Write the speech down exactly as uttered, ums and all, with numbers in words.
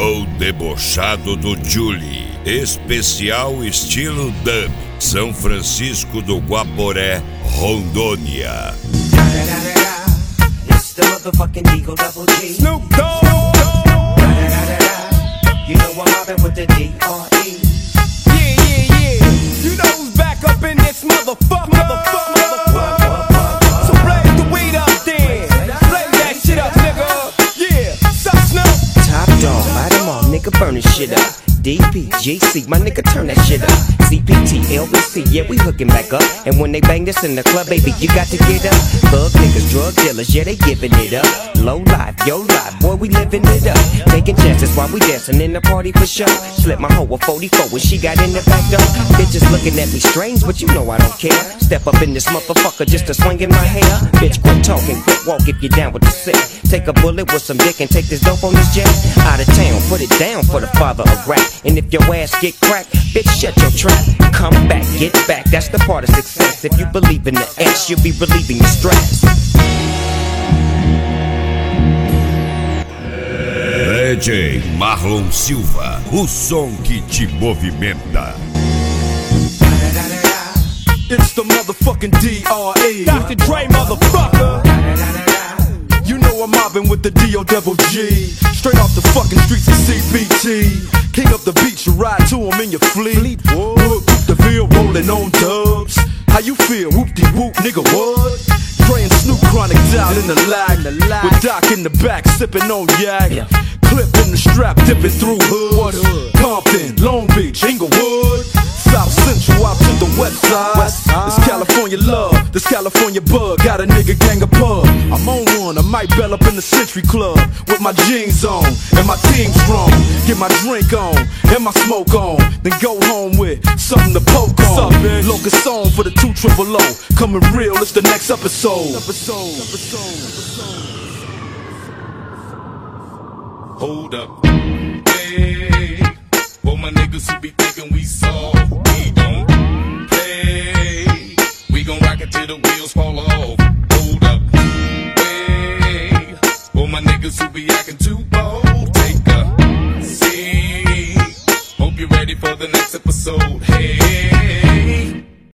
O debochado do Julie, especial estilo dub, São Francisco do Guaporé, Rondônia. It's the motherfucking Eagle Double G. Snoop Dogg. You know I'm mobbing with the D R E. Yeah, yeah, yeah. You know who's back up in this motherfucker. Motherfucker, motherfucker. So blaze the weed up then. Blaze that shit up, nigga. Yeah, sup, Snoop? Top dog, light 'em all, nigga, burn this shit up. D P G C, my nigga, turn that shit up. C P T, L B C, yeah, we hooking back up. And when they bang this in the club, baby, you got to get up. Thug niggas, drug dealers, yeah, they giving it up. Low life, yo life, boy, we living it up. Taking chances while we dancing in the party for sure. Slip my hoe a forty-four when she got in the back door. Bitches looking at me strange, but you know I don't care. Step up in this motherfucker just to swing in my hair. Bitch, quit talking, quit walk if you down with the sick. Take a bullet with some dick and take this dope on this jet. Out of town, put it down for the father of rap. And if your ass get cracked, bitch, shut your trap. Come back, get back, that's the part of success. If you believe in the X, you'll be relieving your stress. D J Marlon Silva, o som que te movimenta. It's the motherfucking D R E. Doctor Dre, motherfucker. You know I'm mobbing with the D O Double G. Straight off the fucking streets of C B T. King up the beach, you ride to him in your fleet. Whoop, the Ville rolling on dubs. How you feel? Whoop-de-whoop, nigga, what? Dre and Snoop Chronic down in the lag. With Doc in the back, sipping on yak. Clip in the strap, dipping through hoods. Compton, Long Beach, Inglewood. South Central out to the west side. This California love, this California bug. Got a nigga gang of pub. I'm on one, I might bell up in the Century Club with my jeans on and my team strong. Get my drink on and my smoke on, then go home with something to poke on. Locust song for the two triple O. Coming real, it's the next episode. Episode, episode, episode. Hold up, hey, for my niggas who be thinking we soft, we don't play. We gon' rock it till the wheels fall off. Hold up, hey, for my niggas who be acting